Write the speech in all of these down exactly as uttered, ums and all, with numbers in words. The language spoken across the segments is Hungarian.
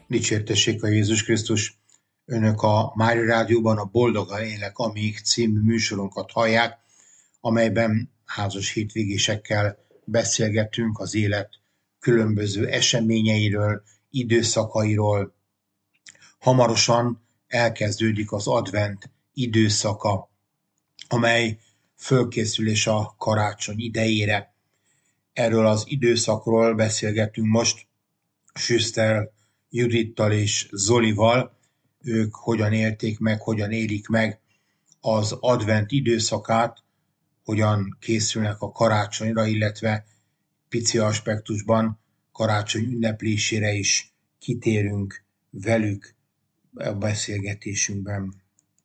Dicsértessék a Jézus Krisztus! Önök a Mária Rádióban a Boldogan élek amíg című műsorunkat hallják, amelyben házas hétvégésekkel beszélgetünk az élet különböző eseményeiről, időszakairól. Hamarosan elkezdődik az advent időszaka, amely fölkészülés a karácsony idejére. Erről az időszakról beszélgetünk most Schuster Judittal és Zolival. Ők hogyan élték meg, hogyan élik meg az advent időszakát, hogyan készülnek a karácsonyra, illetve pici aspektusban karácsony ünneplésére is kitérünk velük a beszélgetésünkben.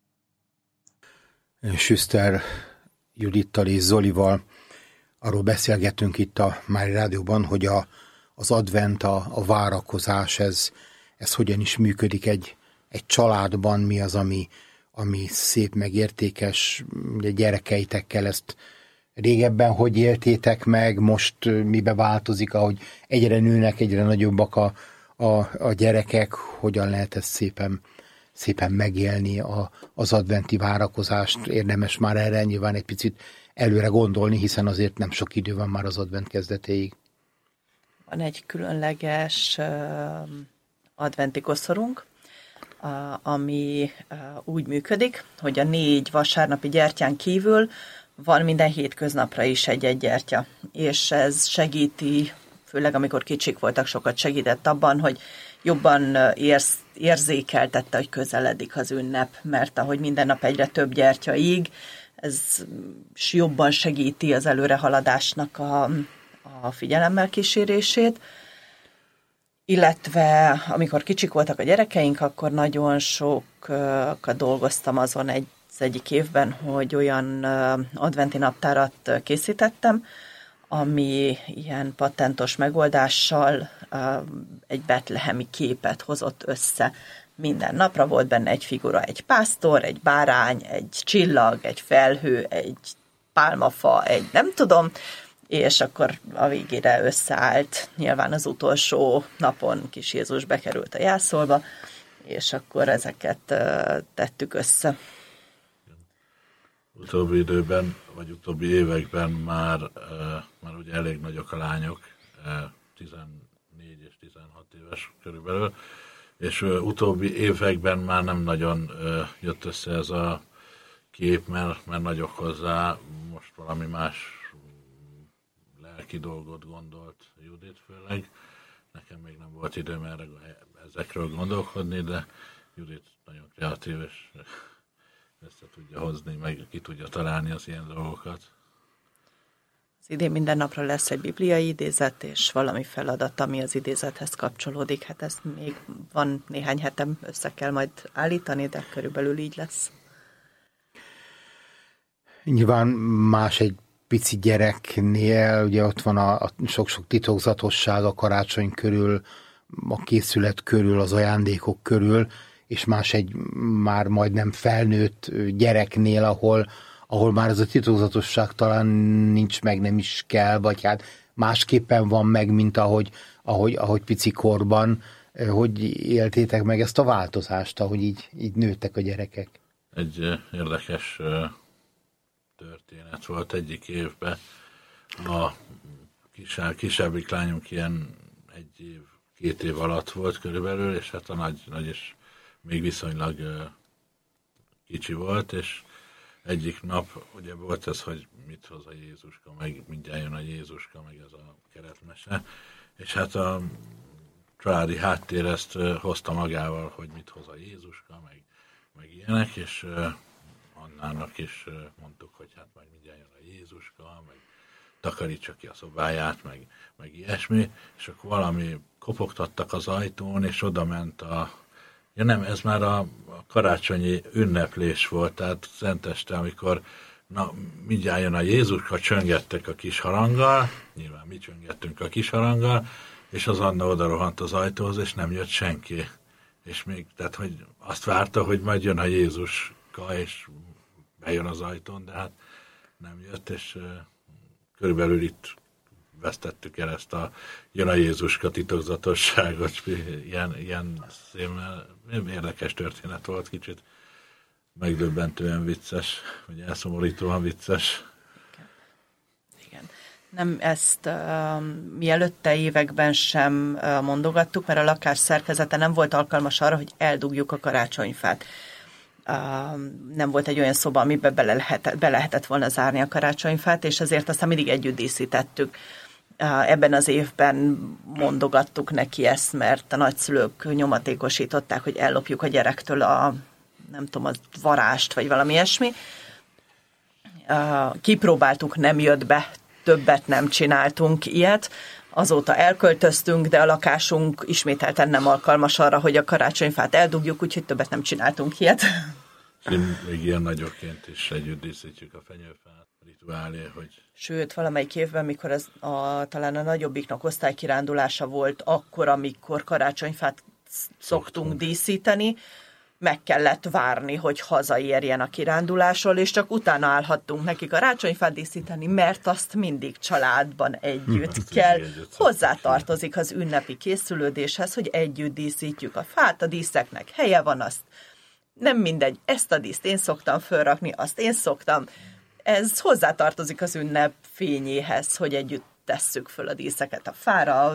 Schuster Judittal és Zolival arról beszélgetünk itt a Mária Rádióban, hogy a, az advent, a, a várakozás, ez, ez hogyan is működik egy, egy családban, mi az, ami, ami szép, meg értékes. Ugye gyerekeitekkel ezt régebben hogy éltétek meg, most mibe változik, ahogy egyre nőnek, egyre nagyobbak a, a, a gyerekek, hogyan lehet ezt szépen, szépen megélni a, az adventi várakozást. Érdemes már erre nyilván egy picit előre gondolni, hiszen azért nem sok idő van már az advent kezdetéig. Van egy különleges uh, adventi koszorunk, uh, ami uh, úgy működik, hogy a négy vasárnapi gyertyán kívül van minden hétköznapra is egy-egy gyertya, és ez segíti, főleg amikor kicsik voltak, sokat segített abban, hogy jobban érz, érzékeltette, hogy közeledik az ünnep, mert ahogy minden nap egyre több gyertya íg, ez jobban segíti az előrehaladásnak a, a figyelemmel kísérését, illetve amikor kicsik voltak a gyerekeink, akkor nagyon sokat dolgoztam azon egy, az egyik évben, hogy olyan adventi naptárat készítettem, ami ilyen patentos megoldással egy betlehemi képet hozott össze. Minden napra volt benne egy figura, egy pásztor, egy bárány, egy csillag, egy felhő, egy pálmafa, egy nem tudom, és akkor a végére összeállt. Nyilván az utolsó napon kis Jézus bekerült a jászolba, és akkor ezeket tettük össze. Utóbbi időben, vagy utóbbi években már, már ugye elég nagyok a lányok, tizennégy és tizenhat éves körülbelül, és utóbbi években már nem nagyon jött össze ez a kép, mert, mert nagyok hozzá, most valami más lelki dolgot gondolt Judit főleg. Nekem még nem volt időm erre, ezekről gondolkodni, de Judit nagyon kreatív, és össze tudja hozni, meg ki tudja találni az ilyen dolgokat. Az idén minden napra lesz egy bibliai idézet, és valami feladat, ami az idézethez kapcsolódik. Hát ezt még van néhány hetem, össze kell majd állítani, de körülbelül így lesz. Nyilván más egy pici gyereknél, ugye ott van a, a sok-sok titokzatosság a karácsony körül, a készület körül, az ajándékok körül, és más egy már majdnem felnőtt gyereknél, ahol, ahol már ez a titokzatosság talán nincs meg, nem is kell, vagy hát másképpen van meg, mint ahogy, ahogy, ahogy pici korban. Hogy éltétek meg ezt a változást, ahogy így, így nőttek a gyerekek? Egy érdekes történet volt egyik évben. A kisebb, kisebbik lányunk ilyen egy év, két év alatt volt körülbelül, és hát a nagy, nagy is még viszonylag uh, kicsi volt, és egyik nap ugye volt ez, hogy mit hoz a Jézuska, meg mindjárt jön a Jézuska, meg ez a keretmese, és hát a családi háttér ezt uh, hozta magával, hogy mit hoz a Jézuska, meg, meg ilyenek, és uh, Annának is uh, mondtuk, hogy hát majd mindjárt jön a Jézuska, meg takarítsa ki a szobáját, meg, meg ilyesmi, és akkor valami kopogtattak az ajtón, és oda ment a Ja nem, ez már a, a karácsonyi ünneplés volt, tehát szenteste, amikor na, mindjárt jön a Jézuska, csöngettek a kis haranggal, nyilván mi csöngettünk a kis haranggal, és az Anna oda rohant az ajtóhoz, és nem jött senki. És még, tehát, hogy azt várta, hogy majd jön a Jézuska, és bejön az ajtón, de hát nem jött, és uh, körülbelül itt vesztettük el ezt a jön a Jézuska titokzatosságot, ilyen, ilyen szémmel. Érdekes történet volt, kicsit megdöbbentően vicces, vagy elszomorítóan vicces. Igen. Nem, ezt uh, mi előtte években sem uh, mondogattuk, mert a lakás szerkezete nem volt alkalmas arra, hogy eldugjuk a karácsonyfát. Uh, nem volt egy olyan szoba, amiben bele lehetett, be lehetett volna zárni a karácsonyfát, és ezért aztán mindig együtt díszítettük. Uh, ebben az évben mondogattuk neki ezt, mert a nagyszülők nyomatékosították, hogy ellopjuk a gyerektől a, nem tudom, a varást, vagy valami ilyesmi. Uh, kipróbáltuk, nem jött be, többet nem csináltunk ilyet. Azóta elköltöztünk, de a lakásunk ismételten nem alkalmas arra, hogy a karácsonyfát eldugjuk, úgyhogy többet nem csináltunk ilyet. Én még ilyen nagyokként is együtt díszítjük a fenyőfát, rituálé, hogy... Sőt, valamelyik évben, mikor ez a, talán a nagyobbiknak osztálykirándulása volt, akkor, amikor karácsonyfát szoktunk, szoktunk díszíteni, meg kellett várni, hogy hazaérjen a kirándulásról, és csak utána állhattunk neki karácsonyfát díszíteni, mert azt mindig családban együtt hmm, kell. Hozzátartozik az ünnepi készülődéshez, hogy együtt díszítjük a fát, a díszeknek helye van, azt nem mindegy, ezt a díszt én szoktam fölrakni, azt én szoktam. Ez hozzátartozik az ünnep fényéhez, hogy együtt tesszük föl a díszeket a fára,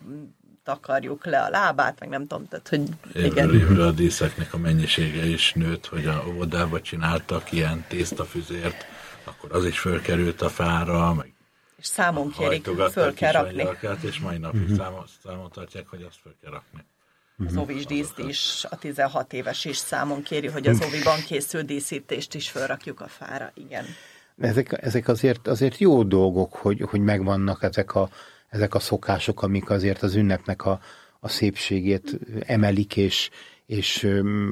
takarjuk le a lábát, meg nem tudom, tehát, hogy igen. Évről a díszeknek a mennyisége is nőtt, hogy a óvodába csináltak ilyen tésztafüzért, akkor az is fölkerült a fára, meg és számon kérik, föl kell rakni. És mai napig uh-huh. számon, számon tartják, hogy azt föl kell rakni. Az ovis díszt is, a tizenhat éves is számon kéri, hogy az oviban készült díszítést is fölrakjuk a fára, igen. Ezek, ezek azért, azért jó dolgok, hogy, hogy megvannak ezek a ezek a szokások, amik azért az ünnepnek a, a szépségét emelik, és, és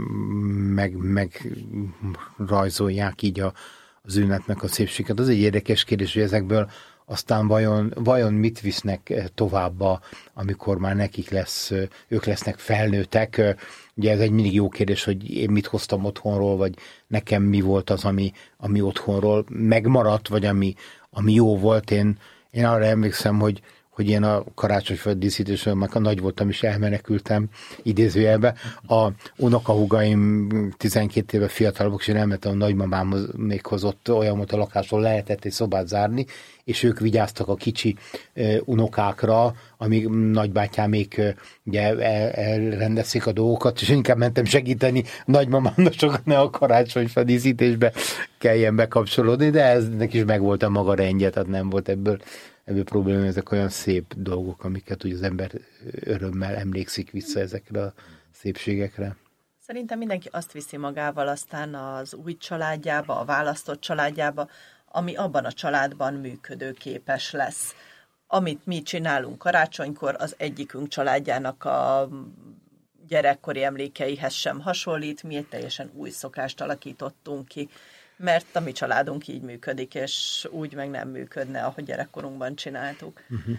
meg, meg rajzolják így a, az ünnepnek a szépséget. Az egy érdekes kérdés, hogy ezekből aztán vajon, vajon mit visznek továbbba, amikor már nekik lesz, ők lesznek felnőttek. Ugye ez egy mindig jó kérdés, hogy én mit hoztam otthonról, vagy nekem mi volt az, ami, ami otthonról megmaradt, vagy ami, ami jó volt. Én, én arra emlékszem, hogy hogy én a karácsonyfa díszítésről, meg a nagy voltam is elmenekültem idézőjelbe. A unokahúgaim tizenkét éve fiatalabbak, és én elmentem a nagymamám még hozott olyan volt a lakásról, lehetett egy szobát zárni, és ők vigyáztak a kicsi unokákra, amíg nagybátyámék ugye elrendezték a dolgokat, és inkább mentem segíteni nagymamámnak, sokat ne a karácsonyfa díszítésbe kelljen bekapcsolódni, de eznek is megvolt a maga rendje, tehát nem volt ebből Ebből probléma, ezek olyan szép dolgok, amiket úgy az ember örömmel emlékszik vissza ezekre a szépségekre. Szerintem mindenki azt viszi magával aztán az új családjába, a választott családjába, ami abban a családban működőképes lesz. Amit mi csinálunk karácsonykor, az egyikünk családjának a gyerekkori emlékeihez sem hasonlít, mi egy teljesen új szokást alakítottunk ki, mert a mi családunk így működik, és úgy meg nem működne, ahogy gyerekkorunkban csináltuk. Uh-huh.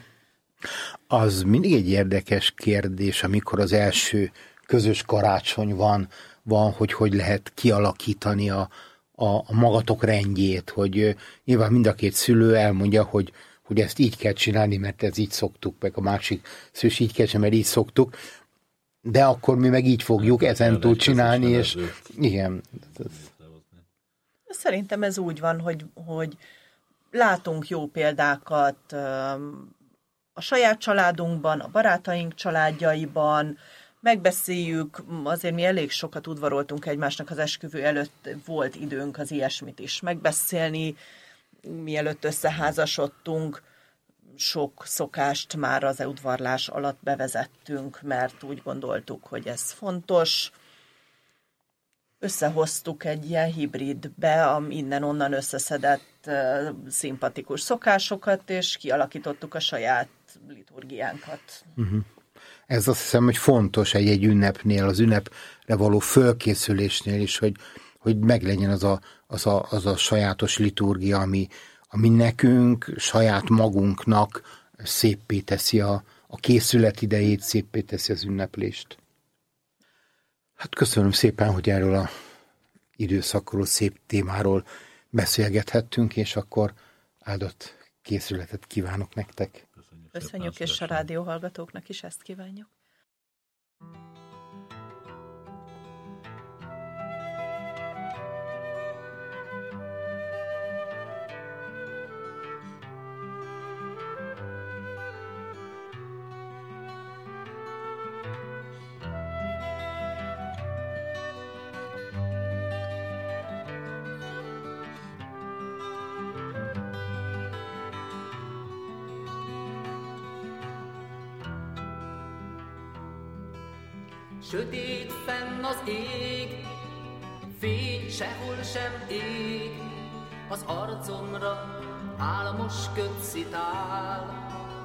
Az mindig egy érdekes kérdés, amikor az első közös karácsony van, van hogy hogy lehet kialakítani a, a, a magatok rendjét, hogy nyilván mind a két szülő elmondja, hogy, hogy ezt így kell csinálni, mert ez így szoktuk, meg a másik szülő így kell csinálni, mert így szoktuk, de akkor mi meg így fogjuk ezen túl csinálni, és igen, szerintem ez úgy van, hogy, hogy látunk jó példákat a saját családunkban, a barátaink családjaiban, megbeszéljük, azért mi elég sokat udvaroltunk egymásnak az esküvő előtt, volt időnk az ilyesmit is megbeszélni, mielőtt összeházasodtunk, sok szokást már az udvarlás alatt bevezettünk, mert úgy gondoltuk, hogy ez fontos. Összehoztuk egy ilyen hibridbe, innen-onnan összeszedett uh, szimpatikus szokásokat, és kialakítottuk a saját liturgiánkat. Uh-huh. Ez azt hiszem, hogy fontos egy-egy ünnepnél, az ünnepre való fölkészülésnél is, hogy, hogy meglegyen az a, az, a, az a sajátos liturgia, ami, ami nekünk, saját magunknak széppé teszi a, a készület idejét, széppé teszi az ünneplést. Hát köszönöm szépen, hogy erről a időszakról, szép témáról beszélgethettünk, és akkor áldott készületet kívánok nektek. Köszönjük, és a rádióhallgatóknak is ezt kívánjuk. Sötét fenn az ég, fény sehol sem ég, az arcomra álmos köd szitál.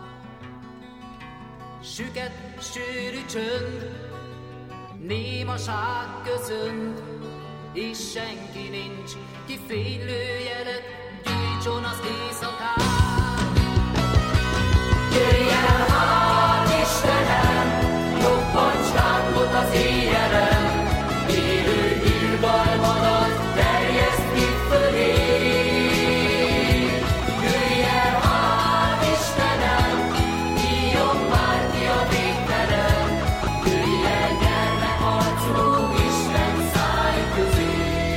Süket, sűrű csönd, némaság köszönt, és senki nincs, ki fénylőjelet gyújtson az éjszakán. Jöjj el hát, Istenem, robbancs lángot az éjjelen, élő irgalmadat terjeszt ki fölé. Jöjj el hát, Istenem, nyíljon már ki a végtelen, jöjj el gyermekarcú Isten száj közé.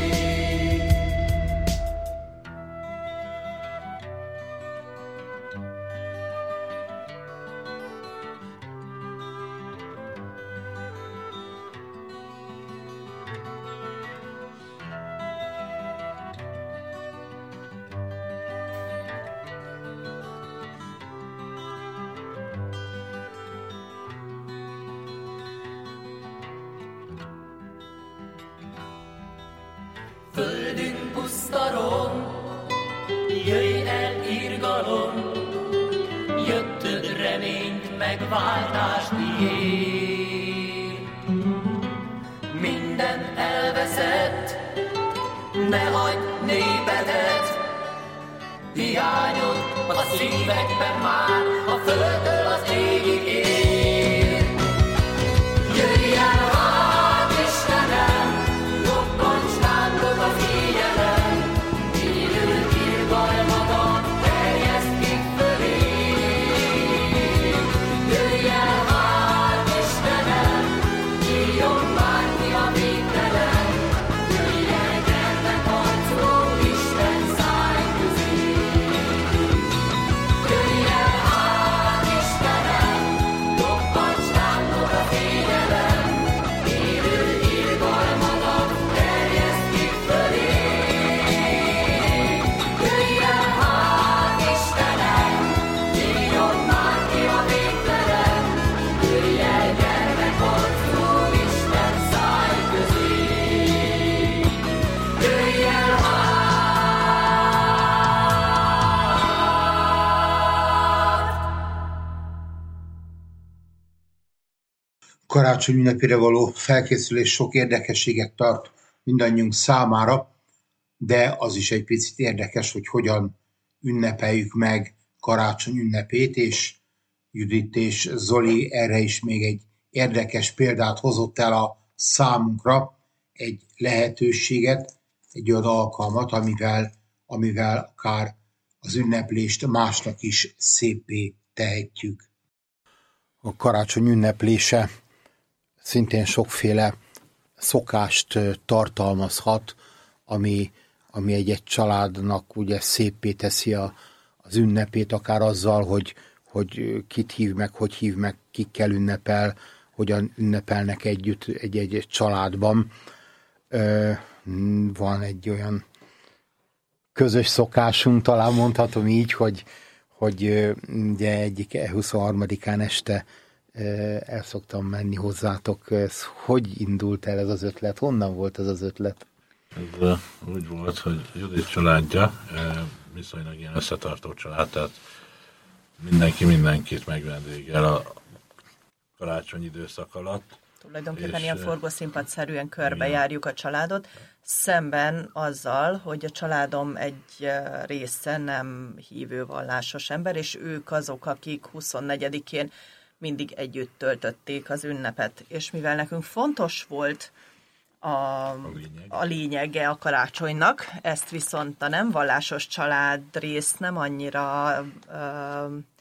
Földünk pusztaron, jöjj el irgalom, jöttöd reményt, megváltást ígér. Minden elveszett, ne hagyd népedet, hiányod a szívekben már, a földtől az égig ér. Jöjj el hát, Istenem, robbancs lángot az éjjelen, élő irgalmadat terjeszt ki fölé. Jöjj el hát, Istenem, nyíljon már ki a végtelen, jöjj el gyermekarcú Isten száj közé. Jöjj el hát, Istenem, robbancs lángot az éjjelen, élő irgalmadat terjeszt ki fölé. Jöjj el hát, Istenem, nyíljon már ki a végtelen, jöjj el gyermekarcú Isten száj közé. Jöjj el hát! Karácsony ünnepére való felkészülés sok érdekességet tart mindannyiunk számára, de az is egy picit érdekes, hogy hogyan ünnepeljük meg karácsony ünnepét, és Judit és Zoli erre is még egy érdekes példát hozott el a számunkra, egy lehetőséget, egy olyan alkalmat, amivel, amivel akár az ünneplést másnak is széppé tehetjük. A karácsony ünneplése szintén sokféle szokást tartalmazhat, ami, ami egy-egy családnak ugye széppé teszi a, az ünnepét, akár azzal, hogy, hogy kit hív meg, hogy hív meg, kikkel ünnepel, hogyan ünnepelnek együtt egy-egy családban. Van egy olyan közös szokásunk, talán mondhatom így, hogy, hogy ugye egyik huszonharmadikán este el szoktam menni hozzátok. Ez hogy indult el ez az ötlet? Honnan volt ez az ötlet? Ez úgy volt, hogy Judit családja viszonylag ilyen összetartó család, tehát mindenki mindenkit megvendégel a karácsony időszak alatt. Tulajdonképpen ilyen forgószínpadszerűen körbejárjuk a családot, szemben azzal, hogy a családom egy része nem hívő vallásos ember, és ők azok, akik huszonnegyedikén mindig együtt töltötték az ünnepet. És mivel nekünk fontos volt a, a, lényeg. a lényege a karácsonynak, ezt viszont a nem vallásos család rész nem annyira ö,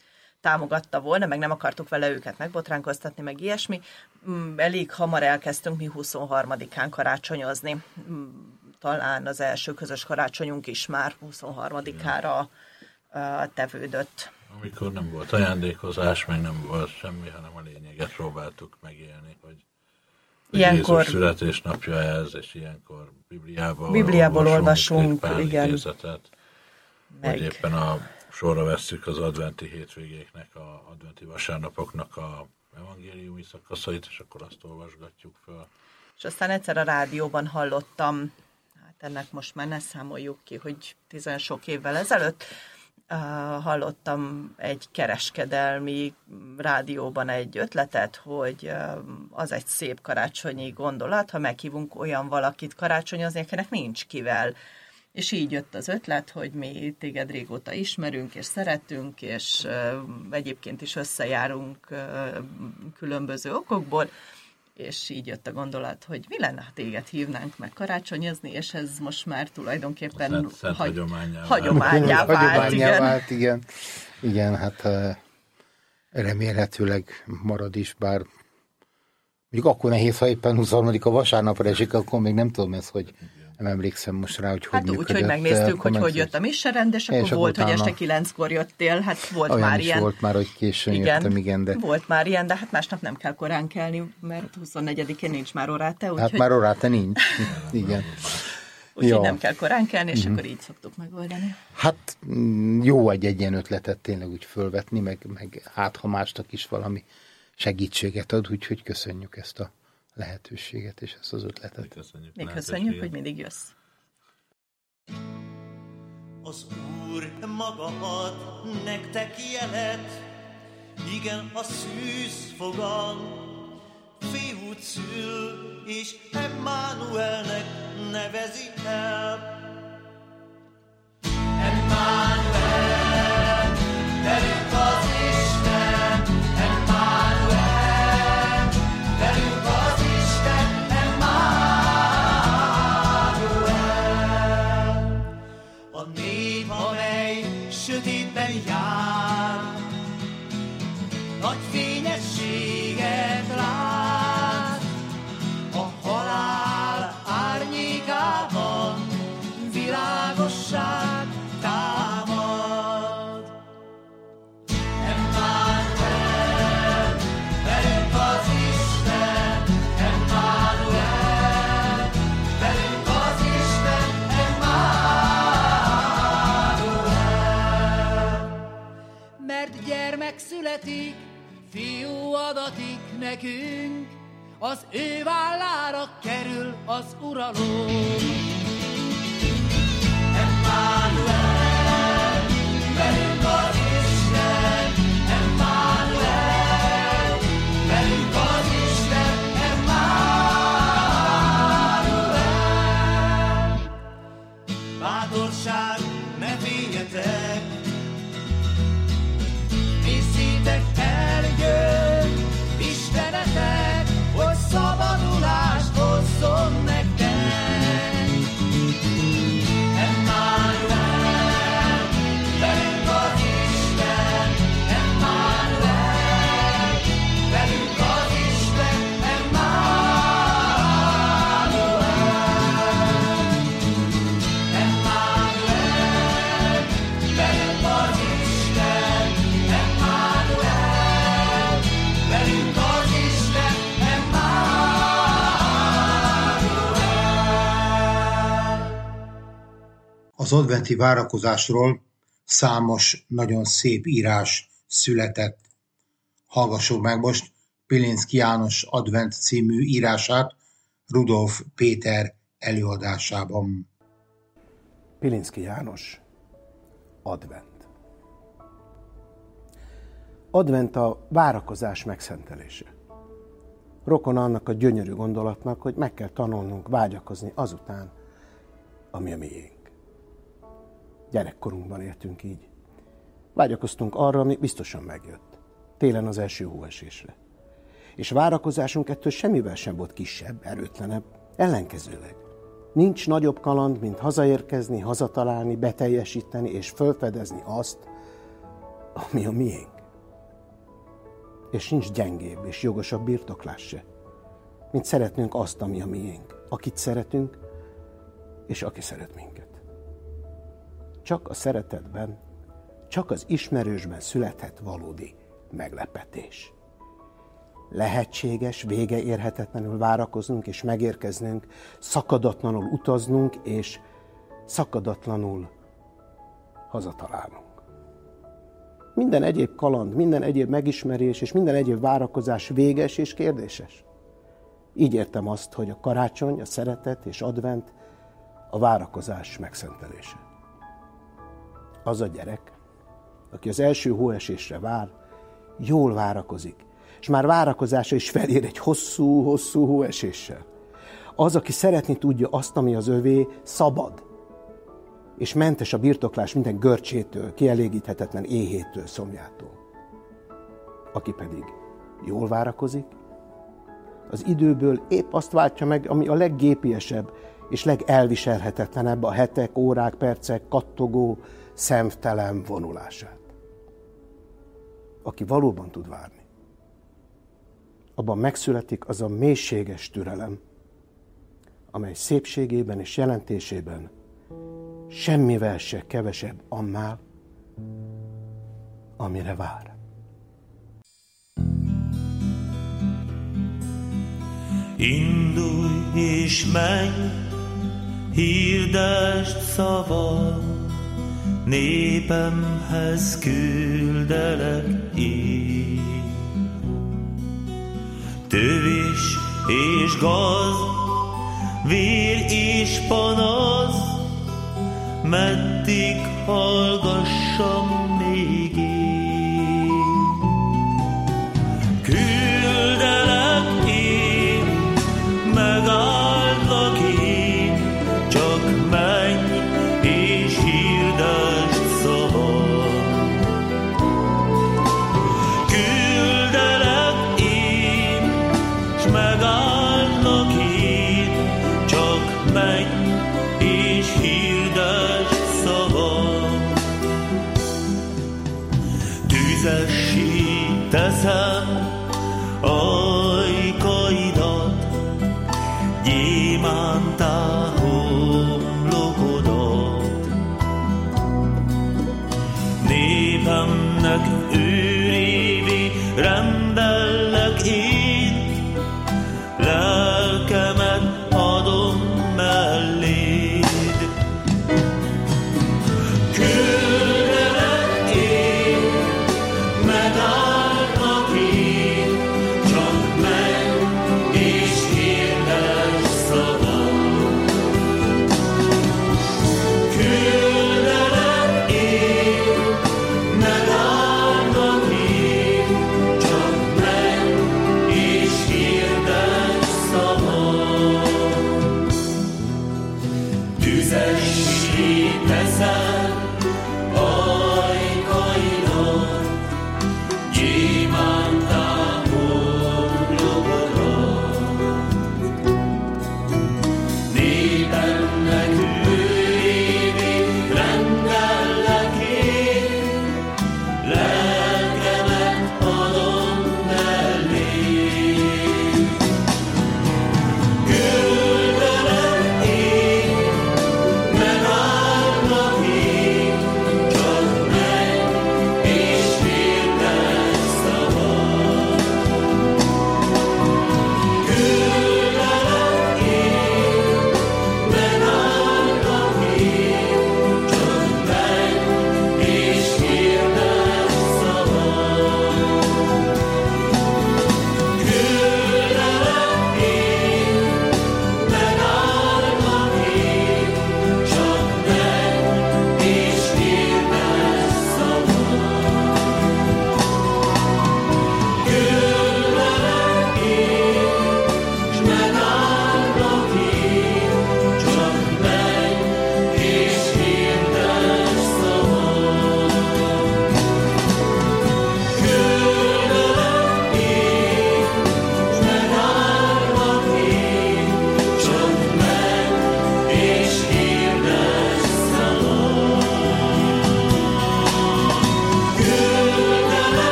támogatta volna, meg nem akartuk vele őket megbotránkoztatni, meg ilyesmi. Elég hamar elkezdtünk mi huszonharmadikán karácsonyozni. Talán az első közös karácsonyunk is már huszonharmadikára tevődött. Amikor nem volt ajándékozás, meg nem volt semmi, hanem a lényeget próbáltuk megélni, hogy ilyenkor Jézus születésnapja ez, és ilyenkor Bibliából, Bibliából olvasunk, olvasunk egy igen. idézetet, vagy éppen a sorra vesszük az adventi hétvégéknek, a adventi vasárnapoknak a evangéliumi szakaszait, és akkor azt olvasgatjuk föl. És aztán egyszer a rádióban hallottam, hát ennek most már ne számoljuk ki, hogy tizen sok évvel ezelőtt, uh, hallottam egy kereskedelmi rádióban egy ötletet, hogy uh, az egy szép karácsonyi gondolat, ha meghívunk olyan valakit karácsonyozni, akinek nincs kivel. És így jött az ötlet, hogy mi téged régóta ismerünk, és szeretünk, és uh, egyébként is összejárunk uh, különböző okokból, és így jött a gondolat, hogy mi lenne, ha téged hívnánk meg karácsonyozni, és ez most már tulajdonképpen Szent, szent hagy, hagyományá, hagyományá vált. Hagyományá Igen. vált, igen. Igen, hát remélhetőleg marad is, bár mondjuk akkor nehéz, ha éppen huszonharmadika vasárnapra esik, akkor még nem tudom ezt, hogy nem emlékszem most rá, hogy hát hogy úgy, hogy megnéztük, hogy hogy jött a misserend, és akkor és volt, utána... hogy este kilenckor jöttél, hát volt olyan már is ilyen. volt már, hogy későn igen, jöttem, igen, de... volt már ilyen, de hát másnap nem kell korán kelni, mert huszonnegyedikén nincs már oráte, úgyhogy... Hát már oráte nincs, igen. Úgyhogy Jó. nem kell korán kelni, és Mhm. akkor így szoktuk megoldani. Hát mm, jó egy ilyen ötletet tényleg úgy fölvetni, meg, meg hát ha másnak is valami segítséget ad, úgyhogy köszönjük ezt a lehetőséget és ezt az ötletet. Köszönjük, Még köszönjük, hogy mindig jössz. Az Úr maga ad nektek jelet, igen, a szűz fogan, fiút szül, és Emmanuelnek nevezi el. Emmanuel, velünk az Isten, Emmanuel, velünk az Isten, Emmanuel. A nép, amely sötétben jár, nagy fényességet lát, a halál árnyékában világosság támad. Emmanuel, velünk az Isten, Emmanuel, velünk az Isten, Emmanuel. Mert gyermek születik, fiú adatik nekünk, az ő vállára kerül az uralom. Emmanuel, velünk az Isten, Emmanuel, velünk az Isten, Emmanuel. Bátorság, ne féljetek, hiszétek, eljön Istenetek, hogy szabadulást hozzon nektek. Emmanuel, velünk az Isten, Emmanuel, velünk az Isten, Emmanuel. Emmanuel, velünk az Isten, Emmanuel, velünk az Isten, Emmanuel. Az adventi várakozásról számos nagyon szép írás született. Hallgassuk meg most Pilinszky János Advent című írását Rudolf Péter előadásában. Pilinszky János, Advent. Advent a várakozás megszentelése. Rokon annak a gyönyörű gondolatnak, hogy meg kell tanulnunk vágyakozni azután, ami a miénk. Gyerekkorunkban éltünk így. Vágyakoztunk arra, ami biztosan megjött. Télen az első hóesésre. És várakozásunk ettől semmivel sem volt kisebb, erőtlenebb, ellenkezőleg. Nincs nagyobb kaland, mint hazaérkezni, hazatalálni, beteljesíteni és felfedezni azt, ami a miénk. és nincs gyengébb és jogosabb birtoklás se, mint szeretnünk azt, ami a miénk, akit szeretünk, és aki szeret minket. Csak a szeretetben, csak az ismerősben születhet valódi meglepetés. Lehetséges, vége érhetetlenül várakoznunk és megérkeznünk, szakadatlanul utaznunk és szakadatlanul hazatalálnunk. Minden egyéb kaland, minden egyéb megismerés és minden egyéb várakozás véges és kérdéses. Így értem azt, hogy a karácsony, a szeretet és advent a várakozás megszentelése. Az a gyerek, aki az első hóesésre vár, jól várakozik, és már várakozása is felér egy hosszú-hosszú hóeséssel. Az, aki szeretni tudja azt, ami az övé, szabad, és mentes a birtoklás minden görcsétől, kielégíthetetlen éhétől, szomjától. Aki pedig jól várakozik, az időből épp azt váltja meg, ami a leggépiesebb és legelviselhetetlenebb a hetek, órák, percek kattogó, szemtelen vonulását. Aki valóban tud várni, abban megszületik az a mélységes türelem, amely szépségében és jelentésében semmivel se kevesebb annál, amire vár. Indulj és menj, hirdesd szavad, népemhez küldelek én. Tövés és gaz, vér és panasz, meddig hallgassam még én. Küldelek én, megállnak én, csak menj és hirdesd szavad. Küldelek én, s megállnak én, csak menj és hirdesd szavad. Tüzessé teszem ajkaidat, gyémántá homlokodat. Népemnek őrévé rendellek én, lelkemet adom melléd. Küldelek én, megállnak én, csak menj és hirdesd szavad.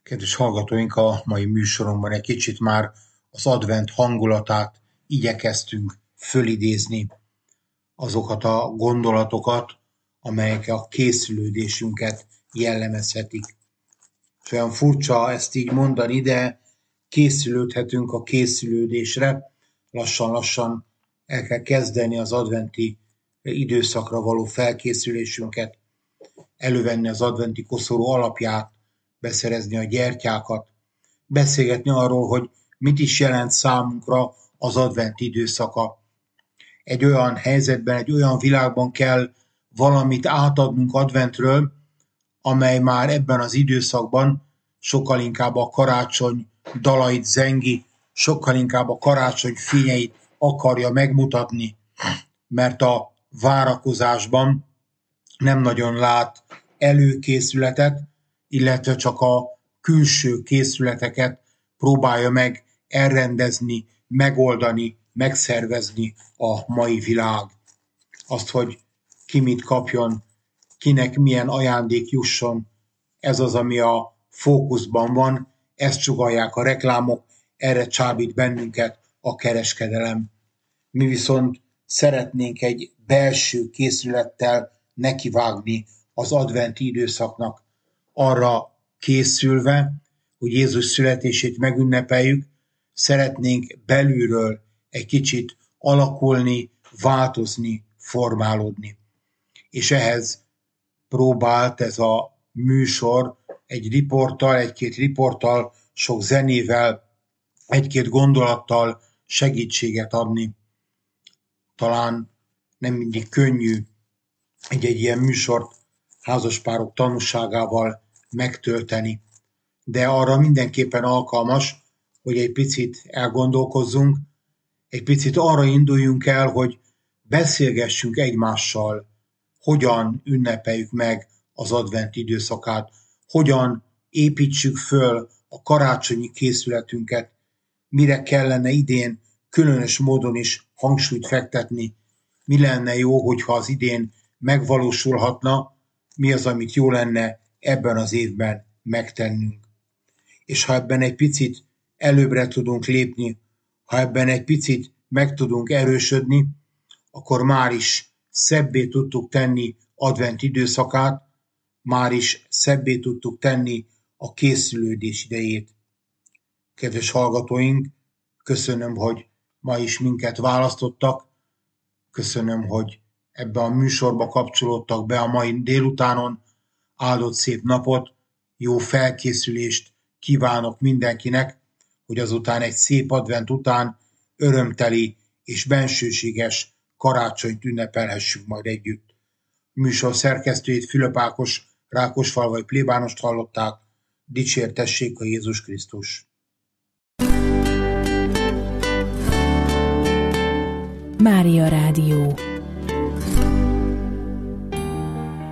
Kedves hallgatóink, a mai műsorunkban egy kicsit már az advent hangulatát igyekeztünk fölidézni, azokat a gondolatokat, amelyek a készülődésünket jellemezhetik. És olyan furcsa ezt így mondani, de készülődhetünk a készülődésre, lassan-lassan el kell kezdeni az adventi időszakra való felkészülésünket, elővenni az adventi koszorú alapját, beszerezni a gyertyákat, beszélgetni arról, hogy mit is jelent számunkra az advent időszaka. Egy olyan helyzetben, egy olyan világban kell valamit átadnunk adventről, amely már ebben az időszakban sokkal inkább a karácsony dalait zengi, sokkal inkább a karácsony fényeit akarja megmutatni, mert a várakozásban nem nagyon lát előkészületet, illetve csak a külső készületeket próbálja meg elrendezni, megoldani, megszervezni a mai világ. Azt, hogy ki mit kapjon, kinek milyen ajándék jusson, ez az, ami a fókuszban van, ezt sugallják a reklámok, erre csábít bennünket a kereskedelem. Mi viszont szeretnénk egy belső készülettel nekivágni az adventi időszaknak, arra készülve, hogy Jézus születését megünnepeljük, szeretnénk belülről egy kicsit alakulni, változni, formálódni. És ehhez próbált ez a műsor egy riporttal, egy-két riporttal, sok zenével, egy-két gondolattal segítséget adni. Talán nem mindig könnyű egy-egy ilyen műsort házaspárok tanúságával megtölteni, de arra mindenképpen alkalmas, hogy egy picit elgondolkozzunk, egy picit arra induljunk el, hogy beszélgessünk egymással, hogyan ünnepeljük meg az advent időszakát, hogyan építsük föl a karácsonyi készületünket, mire kellene idén különös módon is hangsúlyt fektetni, mi lenne jó, hogyha az idén megvalósulhatna, mi az, amit jó lenne ebben az évben megtennünk. És ha ebben egy picit előbbre tudunk lépni, ha ebben egy picit meg tudunk erősödni, akkor már is szebbé tudtuk tenni advent időszakát, már is szebbé tudtuk tenni a készülődés idejét. Kedves hallgatóink, köszönöm, hogy ma is minket választottak, köszönöm, hogy ebbe a műsorba kapcsolódtak be a mai délutánon, áldott szép napot, jó felkészülést kívánok mindenkinek, hogy azután egy szép advent után örömteli és bensőséges karácsonyt ünnepelhessünk majd együtt. Műsor szerkesztőjét Fülöp Ákos, Rákosfalvai plébánost hallották, dicsértessék a Jézus Krisztus. Mária Rádió.